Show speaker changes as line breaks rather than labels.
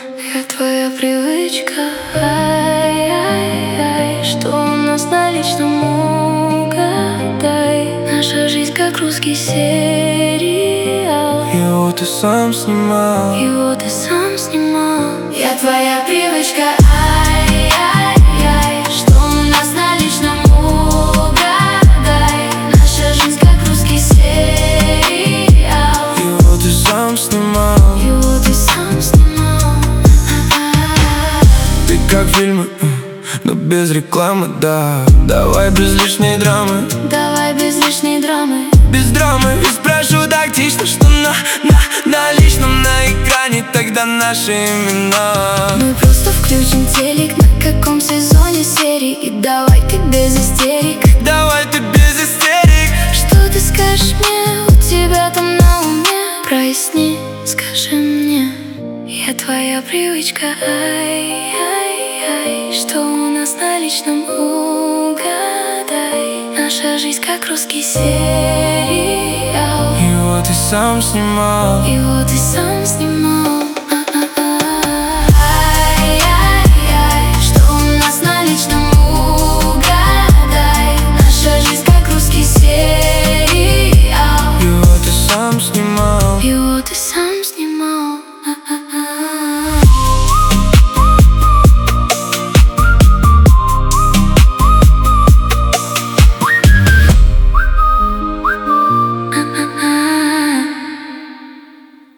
Я твоя привычка, ай-яй-яй. Что у нас на личном, угадай. Наша жизнь как русский сериал.
Его ты сам снимал.
Его ты сам снимал. Я твоя привычка, ай-яй-яй. Что у нас на личном, угадай. Наша жизнь как русский сериал.
Его ты сам снимал.
Его ты сам снимал.
Ты как фильмы, но без рекламы, да. Давай без лишней драмы.
Давай без лишней драмы.
Без драмы. И спрошу тактично, что на личном, на экране тогда наши имена.
Мы просто включим телек, на каком сезоне серии. И давай ты без истерик.
Давай ты без истерик.
Что ты скажешь мне, у тебя там на уме? Проясни, скажи мне. Я твоя привычка, ай-яй-яй. Что у нас на личном, угадай. Наша жизнь как русский сериал.
Его ты сам снимал.
Его ты сам снимал.